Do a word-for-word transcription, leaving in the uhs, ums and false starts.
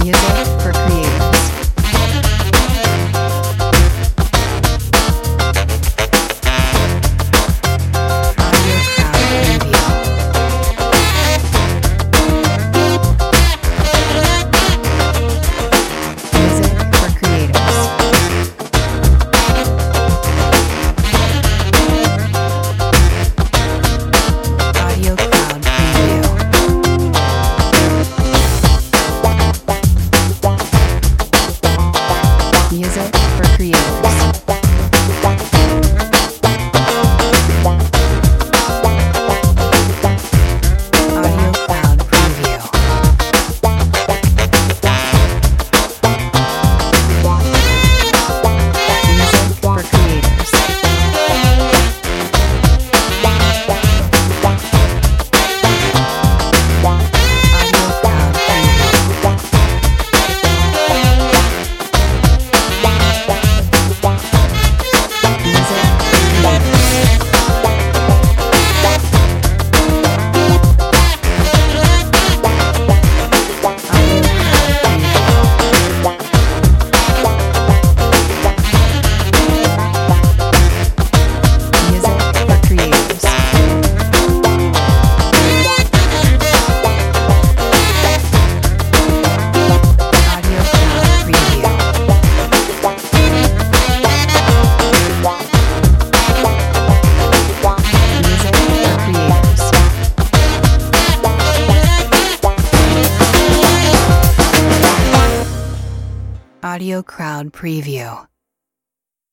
Music for creators. Audio Crowd Preview. Music for creators. Audio Crowd Preview. Music for creators. Audio Cloud Preview. Music for creators. Audio Cloud Preview. Music for creators. Audio Cloud Preview. Music for creators. Audio Cloud Preview. Music for creators. Audio Crowd Preview.